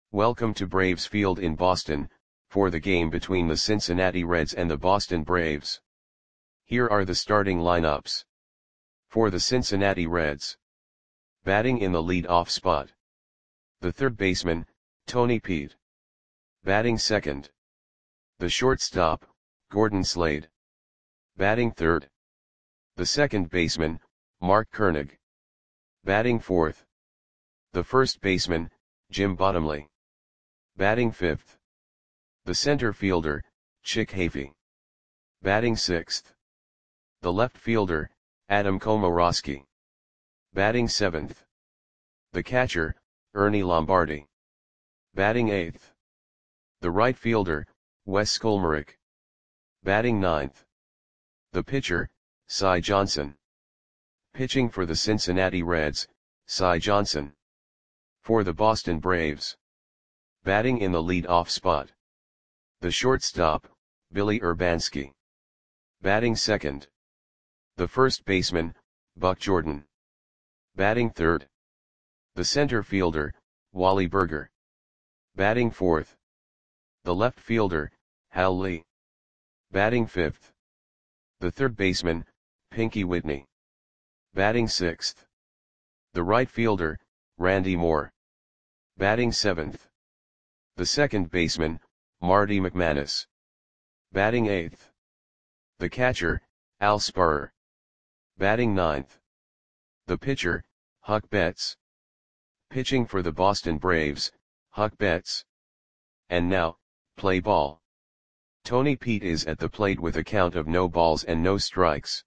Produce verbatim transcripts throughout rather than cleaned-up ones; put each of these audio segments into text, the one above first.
Welcome to Braves Field in Boston, for the game between the Cincinnati Reds and the Boston Braves. Here are the starting lineups. For the Cincinnati Reds. Batting in the lead-off spot. The third baseman, Tony Peete. Batting second. The shortstop, Gordon Slade. Batting third. The second baseman, Mark Koenig. Batting fourth. The first baseman, Jim Bottomley. Batting fifth. The center fielder, Chick Hafey. Batting sixth. The left fielder, Adam Komoroski. Batting seventh. The catcher, Ernie Lombardi. Batting eighth. The right fielder, Wes Skolmarek. Batting ninth. The pitcher, Cy Johnson. Pitching for the Cincinnati Reds, Cy Johnson. For the Boston Braves. Batting in the lead-off spot. The shortstop, Billy Urbanski. Batting second. The first baseman, Buck Jordan. Batting third. The center fielder, Wally Burger. Batting fourth. The left fielder, Hal Lee. Batting fifth. The third baseman, Pinky Whitney. Batting sixth. The right fielder, Randy Moore. Batting seventh. The second baseman, Marty McManus. Batting eighth. The catcher, Al Sparrer. Batting ninth. The pitcher, Huck Betts. Pitching for the Boston Braves, Huck Betts. And now, play ball. Tony Peete is at the plate with a count of no balls and no strikes.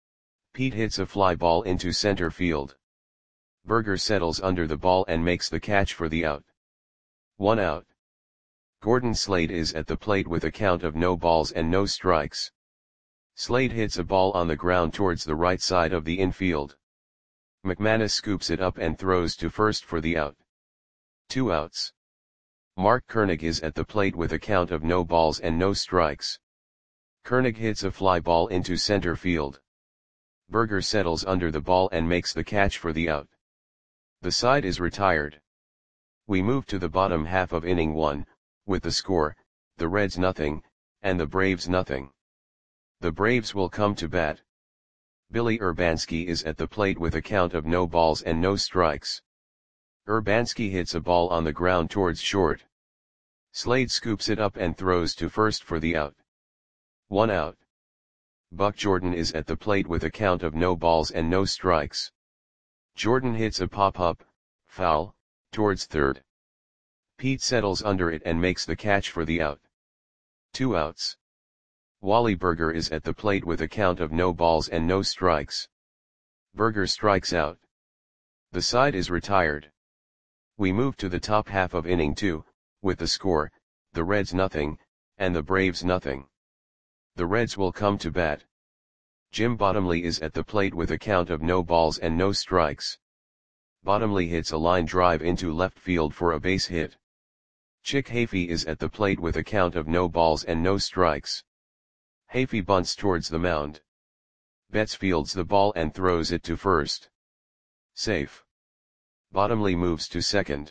Peete hits a fly ball into center field. Burger settles under the ball and makes the catch for the out. One out. Gordon Slade is at the plate with a count of no balls and no strikes. Slade hits a ball on the ground towards the right side of the infield. McManus scoops it up and throws to first for the out. Two outs. Mark Koenig is at the plate with a count of no balls and no strikes. Koenig hits a fly ball into center field. Burger settles under the ball and makes the catch for the out. The side is retired. We move to the bottom half of inning one, with the score, the Reds nothing, and the Braves nothing. The Braves will come to bat. Billy Urbanski is at the plate with a count of no balls and no strikes. Urbanski hits a ball on the ground towards short. Slade scoops it up and throws to first for the out. One out. Buck Jordan is at the plate with a count of no balls and no strikes. Jordan hits a pop-up, foul, towards third. Peete settles under it and makes the catch for the out. Two outs. Wally Burger is at the plate with a count of no balls and no strikes. Burger strikes out. The side is retired. We move to the top half of inning two, with the score, the Reds nothing, and the Braves nothing. The Reds will come to bat. Jim Bottomley is at the plate with a count of no balls and no strikes. Bottomley hits a line drive into left field for a base hit. Chick Hafey is at the plate with a count of no balls and no strikes. Hafey bunts towards the mound. Betts fields the ball and throws it to first. Safe. Bottomley moves to second.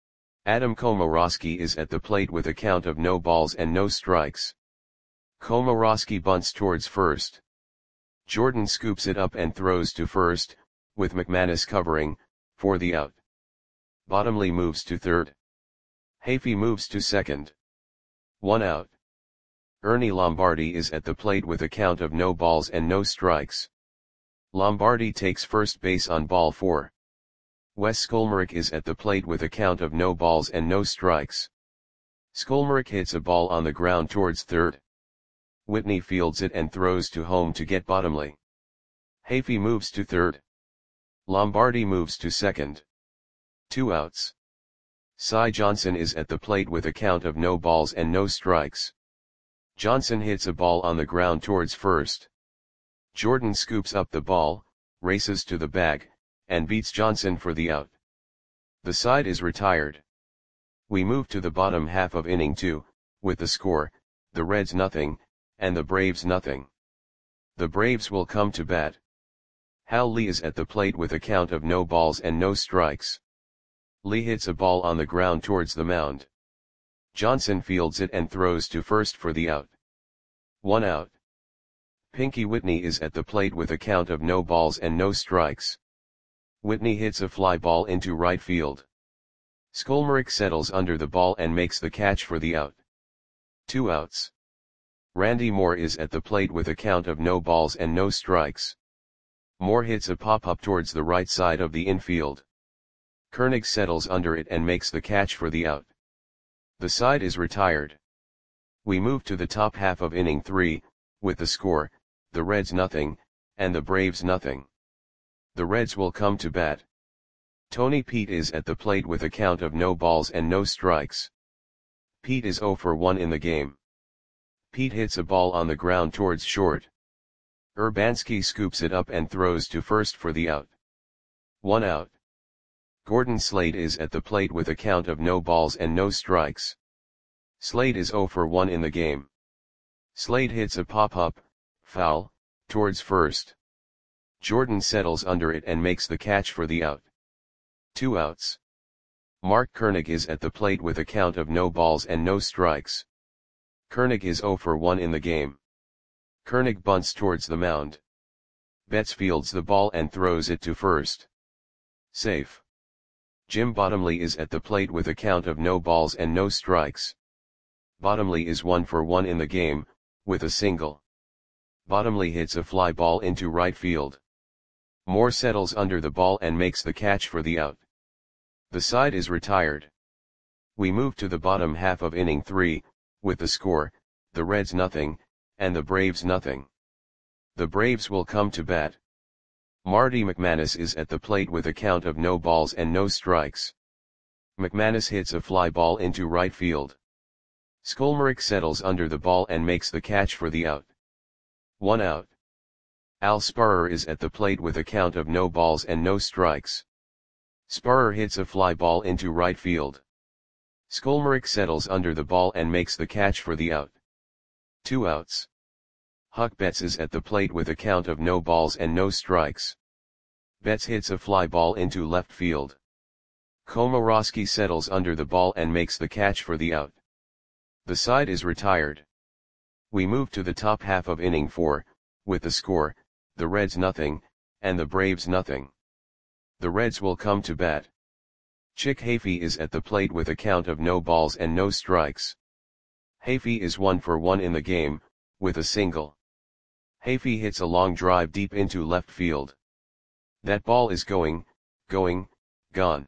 Adam Komoroski is at the plate with a count of no balls and no strikes. Komoroski bunts towards first. Jordan scoops it up and throws to first, with McManus covering, for the out. Bottomley moves to third. Hafey moves to second. One out. Ernie Lombardi is at the plate with a count of no balls and no strikes. Lombardi takes first base on ball four. Wes Skolmarek is at the plate with a count of no balls and no strikes. Skolmarek hits a ball on the ground towards third. Whitney fields it and throws to home to get Bottomley. Hafey moves to third. Lombardi moves to second. Two outs. Cy Johnson is at the plate with a count of no balls and no strikes. Johnson hits a ball on the ground towards first. Jordan scoops up the ball, races to the bag, and beats Johnson for the out. The side is retired. We move to the bottom half of inning two, with the score, the Reds nothing, and the Braves nothing. The Braves will come to bat. Hal Lee is at the plate with a count of no balls and no strikes. Lee hits a ball on the ground towards the mound. Johnson fields it and throws to first for the out. One out. Pinky Whitney is at the plate with a count of no balls and no strikes. Whitney hits a fly ball into right field. Skolmerick settles under the ball and makes the catch for the out. Two outs. Randy Moore is at the plate with a count of no balls and no strikes. Moore hits a pop-up towards the right side of the infield. Koenig settles under it and makes the catch for the out. The side is retired. We move to the top half of inning three, with the score, the Reds nothing, and the Braves nothing. The Reds will come to bat. Tony Pete is at the plate with a count of no balls and no strikes. Pete is oh for one in the game. Pete hits a ball on the ground towards short. Urbanski scoops it up and throws to first for the out. One out. Gordon Slade is at the plate with a count of no balls and no strikes. Slade is oh for one in the game. Slade hits a pop-up, foul, towards first. Jordan settles under it and makes the catch for the out. Two outs. Mark Koenig is at the plate with a count of no balls and no strikes. Koenig is oh for one in the game. Koenig bunts towards the mound. Betts fields the ball and throws it to first. Safe. Jim Bottomley is at the plate with a count of no balls and no strikes. Bottomley is one for one in the game, with a single. Bottomley hits a fly ball into right field. Moore settles under the ball and makes the catch for the out. The side is retired. We move to the bottom half of inning three, with the score, the Reds nothing, and the Braves nothing. The Braves will come to bat. Marty McManus is at the plate with a count of no balls and no strikes. McManus hits a fly ball into right field. Skolmerick settles under the ball and makes the catch for the out. One out. Al Sparrer is at the plate with a count of no balls and no strikes. Sparrer hits a fly ball into right field. Skolmerick settles under the ball and makes the catch for the out. Two outs. Huck Betts is at the plate with a count of no balls and no strikes. Betts hits a fly ball into left field. Komorowski settles under the ball and makes the catch for the out. The side is retired. We move to the top half of inning four, with the score, the Reds nothing, and the Braves nothing. The Reds will come to bat. Chick Hafey is at the plate with a count of no balls and no strikes. Hafey is one for one in the game, with a single. Hafey hits a long drive deep into left field. That ball is going, going, gone.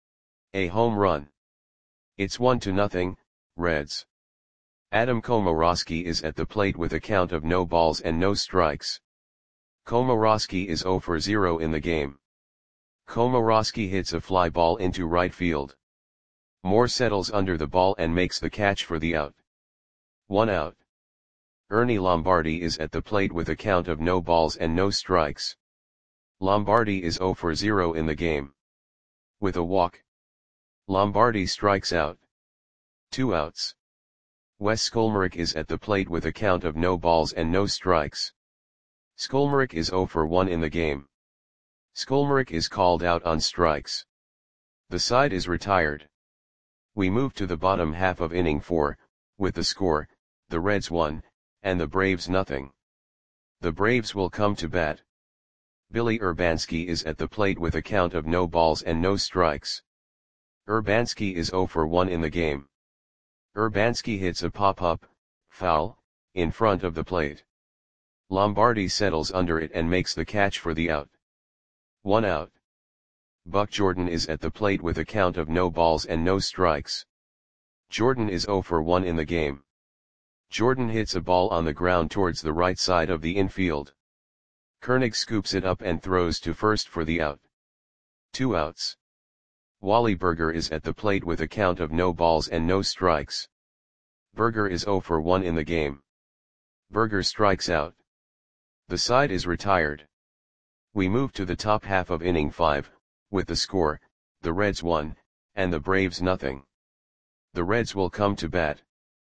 A home run. It's one to nothing, Reds. Adam Komorowski is at the plate with a count of no balls and no strikes. Komorowski is oh for zero in the game. Komorowski hits a fly ball into right field. Moore settles under the ball and makes the catch for the out. One out. Ernie Lombardi is at the plate with a count of no balls and no strikes. Lombardi is oh for zero in the game. With a walk. Lombardi strikes out. Two outs. Wes Skolmerick is at the plate with a count of no balls and no strikes. Skolmerick is oh for one in the game. Skolmerick is called out on strikes. The side is retired. We move to the bottom half of inning four, with the score, the Reds one, and the Braves nothing. The Braves will come to bat. Billy Urbanski is at the plate with a count of no balls and no strikes. Urbanski is oh for one in the game. Urbanski hits a pop-up, foul, in front of the plate. Lombardi settles under it and makes the catch for the out. One out. Buck Jordan is at the plate with a count of no balls and no strikes. Jordan is oh for one in the game. Jordan hits a ball on the ground towards the right side of the infield. Koenig scoops it up and throws to first for the out. Two outs. Wally Berger is at the plate with a count of no balls and no strikes. Berger is oh for one in the game. Berger strikes out. The side is retired. We move to the top half of inning five, with the score, the Reds one, and the Braves nothing. The Reds will come to bat.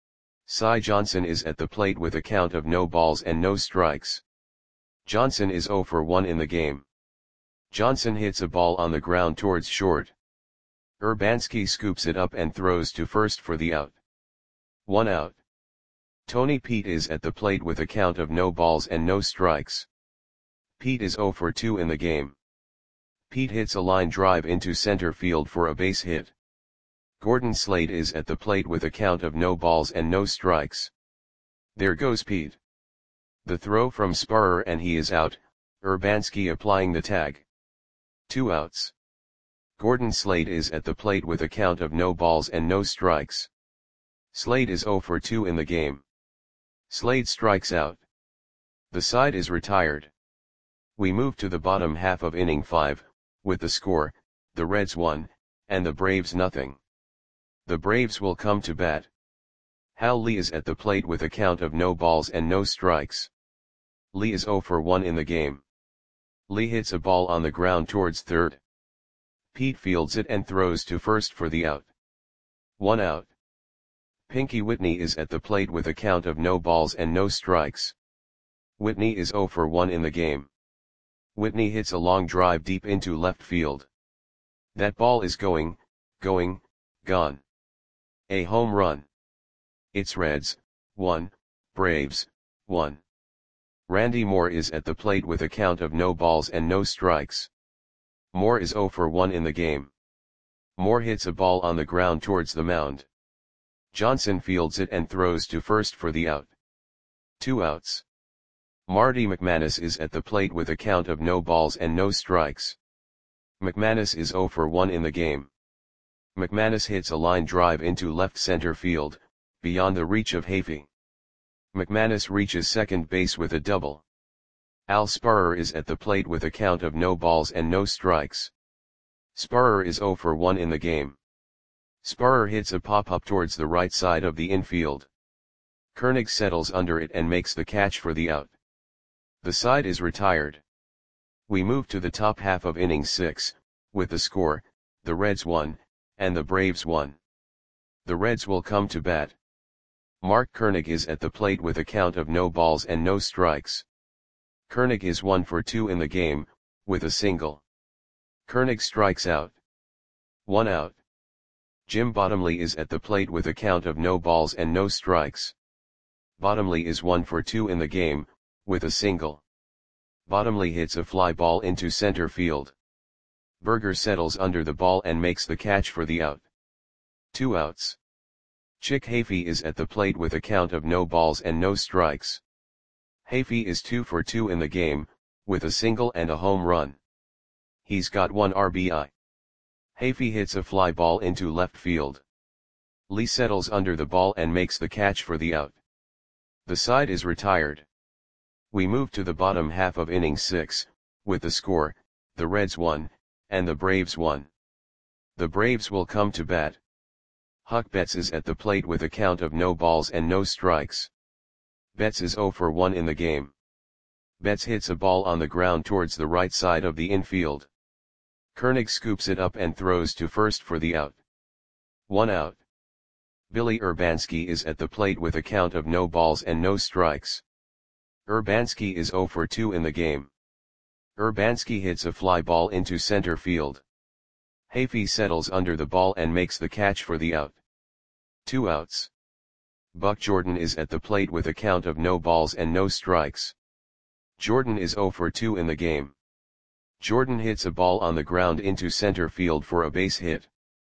Cy Johnson is at the plate with a count of no balls and no strikes. Johnson is oh for one in the game. Johnson hits a ball on the ground towards short. Urbanski scoops it up and throws to first for the out. One out. Tony Pete is at the plate with a count of no balls and no strikes. Pete is zero for two in the game. Pete hits a line drive into center field for a base hit. Gordon Slade is at the plate with a count of no balls and no strikes. There goes Pete. The throw from Sparrer and he is out, Urbanski applying the tag. Two outs. Gordon Slade is at the plate with a count of no balls and no strikes. Slade is zero for two in the game. Slade strikes out. The side is retired. We move to the bottom half of inning five, with the score, the Reds one, and the Braves nothing. The Braves will come to bat. Hal Lee is at the plate with a count of no balls and no strikes. Lee is zero for one in the game. Lee hits a ball on the ground towards third. Pete fields it and throws to first for the out. One out. Pinky Whitney is at the plate with a count of no balls and no strikes. Whitney is zero for one in the game. Whitney hits a long drive deep into left field. That ball is going, going, gone. A home run. It's Reds, one, Braves, one. Randy Moore is at the plate with a count of no balls and no strikes. Moore is zero for one in the game. Moore hits a ball on the ground towards the mound. Johnson fields it and throws to first for the out. Two outs. Marty McManus is at the plate with a count of no balls and no strikes. McManus is zero for one in the game. McManus hits a line drive into left center field, beyond the reach of Hafey. McManus reaches second base with a double. Al Sparrer is at the plate with a count of no balls and no strikes. Sparrer is zero for one in the game. Sparrer hits a pop-up towards the right side of the infield. Koenig settles under it and makes the catch for the out. The side is retired. We move to the top half of inning six, with the score, the Reds one, and the Braves one. The Reds will come to bat. Mark Koenig is at the plate with a count of no balls and no strikes. Koenig is one for two in the game, with a single. Koenig strikes out. One out. Jim Bottomley is at the plate with a count of no balls and no strikes. Bottomley is one for two in the game, with a single. Bottomley hits a fly ball into center field. Berger settles under the ball and makes the catch for the out. Two outs. Chick Hafey is at the plate with a count of no balls and no strikes. Hafey is two for two in the game, with a single and a home run. He's got one R B I. Hafey hits a fly ball into left field. Lee settles under the ball and makes the catch for the out. The side is retired. We move to the bottom half of inning six, with the score, the Reds one, and the Braves one. The Braves will come to bat. Huck Betts is at the plate with a count of no balls and no strikes. Betts is zero for one in the game. Betts hits a ball on the ground towards the right side of the infield. Koenig scoops it up and throws to first for the out. One out. Billy Urbanski is at the plate with a count of no balls and no strikes. Urbanski is zero for two in the game. Urbanski hits a fly ball into center field. Hafey settles under the ball and makes the catch for the out. Two outs. Buck Jordan is at the plate with a count of no balls and no strikes. Jordan is zero for two in the game. Jordan hits a ball on the ground into center field for a base hit.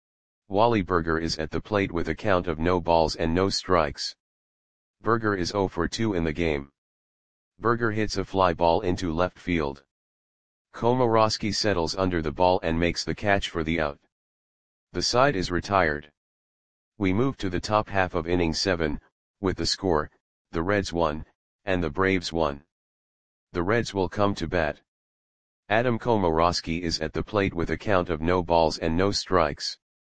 Wally Berger is at the plate with a count of no balls and no strikes. Berger is zero for two in the game. Berger hits a fly ball into left field. Komorowski settles under the ball and makes the catch for the out. The side is retired. We move to the top half of inning seven, with the score, the Reds one, and the Braves one. The Reds will come to bat. Adam Komorowski is at the plate with a count of no balls and no strikes.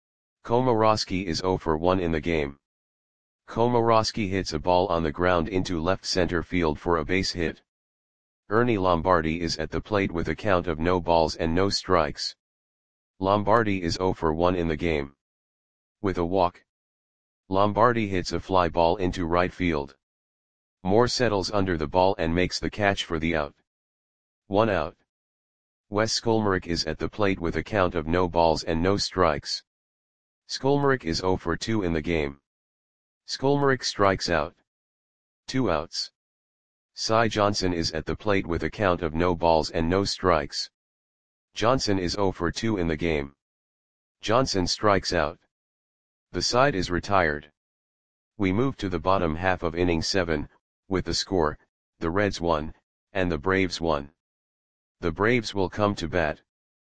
Komorowski is zero for one in the game. Komorowski hits a ball on the ground into left center field for a base hit. Ernie Lombardi is at the plate with a count of no balls and no strikes. Lombardi is zero for one in the game. With a walk. Lombardi hits a fly ball into right field. Moore settles under the ball and makes the catch for the out. One out. Wes Skolmerick is at the plate with a count of no balls and no strikes. Skolmarek is zero for two in the game. Skolmarek strikes out. Two outs. Cy Johnson is at the plate with a count of no balls and no strikes. Johnson is zero for two in the game. Johnson strikes out. The side is retired. We move to the bottom half of inning seven, with the score, the Reds won, and the Braves won. The Braves will come to bat.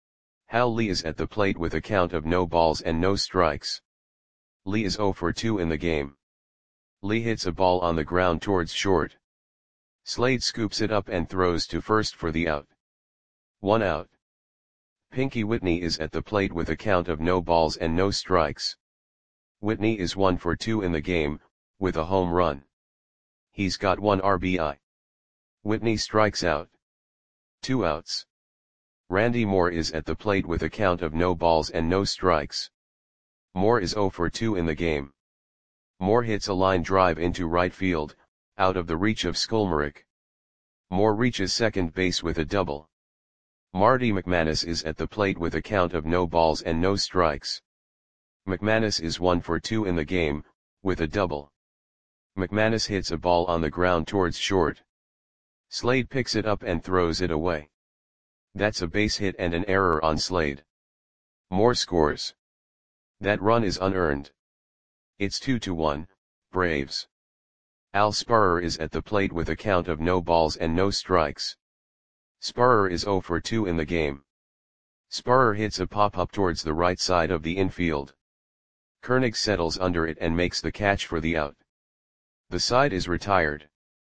Hal Lee is at the plate with a count of no balls and no strikes. Lee is zero for two in the game. Lee hits a ball on the ground towards short. Slade scoops it up and throws to first for the out. One out. Pinky Whitney is at the plate with a count of no balls and no strikes. Whitney is one for two in the game, with a home run. He's got one R B I. Whitney strikes out. Two outs. Randy Moore is at the plate with a count of no balls and no strikes. Moore is zero for two in the game. Moore hits a line drive into right field, out of the reach of Skolmarek. Moore reaches second base with a double. Marty McManus is at the plate with a count of no balls and no strikes. McManus is one for two in the game, with a double. McManus hits a ball on the ground towards short. Slade picks it up and throws it away. That's a base hit and an error on Slade. Moore scores. That run is unearned. It's two to one, Braves. Al Sparrer is at the plate with a count of no balls and no strikes. Sparrer is zero for two in the game. Sparrer hits a pop-up towards the right side of the infield. Koenig settles under it and makes the catch for the out. The side is retired.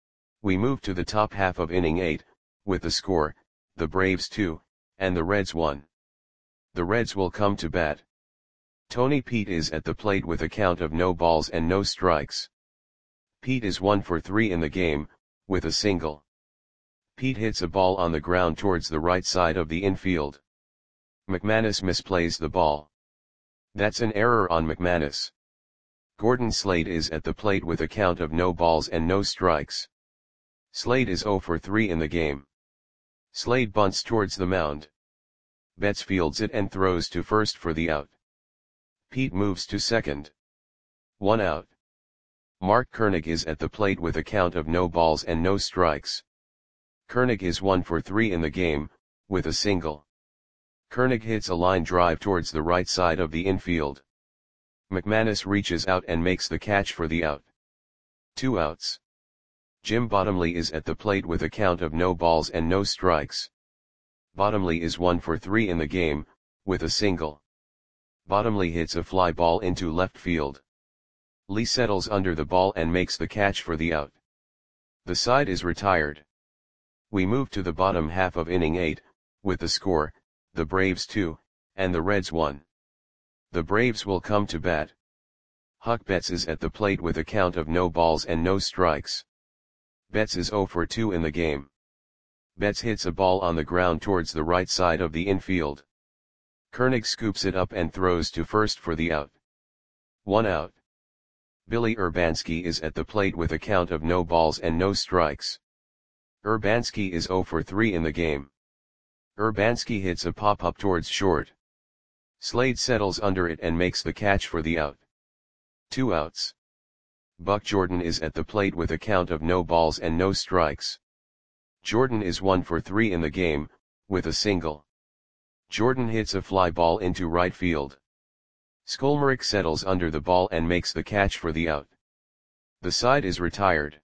We move to the top half of inning eight, with the score, the Braves two, and the Reds one. The Reds will come to bat. Tony Pete is at the plate with a count of no balls and no strikes. Pete is one for three in the game, with a single. Pete hits a ball on the ground towards the right side of the infield. McManus misplays the ball. That's an error on McManus. Gordon Slade is at the plate with a count of no balls and no strikes. Slade is zero for three in the game. Slade bunts towards the mound. Betts fields it and throws to first for the out. Pete moves to second. One out. Mark Koenig is at the plate with a count of no balls and no strikes. Koenig is one for three in the game, with a single. Koenig hits a line drive towards the right side of the infield. McManus reaches out and makes the catch for the out. Two outs. Jim Bottomley is at the plate with a count of no balls and no strikes. Bottomley is one for three in the game, with a single. Bottomley hits a fly ball into left field. Lee settles under the ball and makes the catch for the out. The side is retired. We move to the bottom half of inning eight, with the score, the Braves two, and the Reds one. The Braves will come to bat. Huck Betts is at the plate with a count of no balls and no strikes. Betts is zero for two in the game. Betts hits a ball on the ground towards the right side of the infield. Koenig scoops it up and throws to first for the out. One out. Billy Urbanski is at the plate with a count of no balls and no strikes. Urbanski is zero for three in the game. Urbanski hits a pop-up towards short. Slade settles under it and makes the catch for the out. Two outs. Buck Jordan is at the plate with a count of no balls and no strikes. Jordan is one for three in the game, with a single. Jordan hits a fly ball into right field. Skolmarek settles under the ball and makes the catch for the out. The side is retired.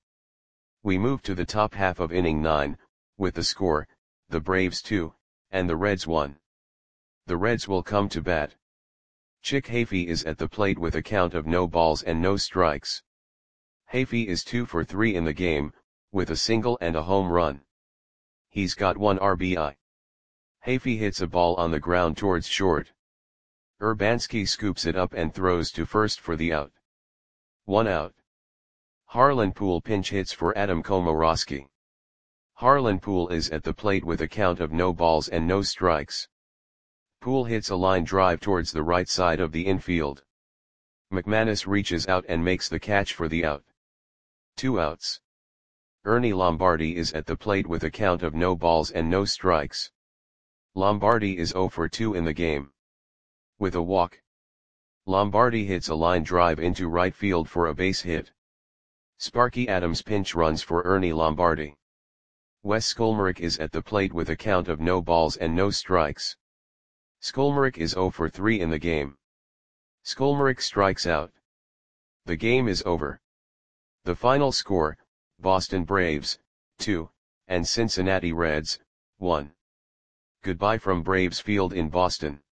We move to the top half of inning nine, with the score, the Braves two, and the Reds one. The Reds will come to bat. Chick Hafey is at the plate with a count of no balls and no strikes. Hafey is two for three in the game, with a single and a home run. He's got one R B I. Hafey hits a ball on the ground towards short. Urbanski scoops it up and throws to first for the out. One out. Harlan Poole pinch hits for Adam Komoroski. Harlan Poole is at the plate with a count of no balls and no strikes. Poole hits a line drive towards the right side of the infield. McManus reaches out and makes the catch for the out. Two outs. Ernie Lombardi is at the plate with a count of no balls and no strikes. Lombardi is zero for two in the game. With a walk. Lombardi hits a line drive into right field for a base hit. Sparky Adams pinch runs for Ernie Lombardi. Wes Skolmerick is at the plate with a count of no balls and no strikes. Skolmerick is zero for three in the game. Skolmerick strikes out. The game is over. The final score, Boston Braves, two, and Cincinnati Reds, one. Goodbye from Braves Field in Boston.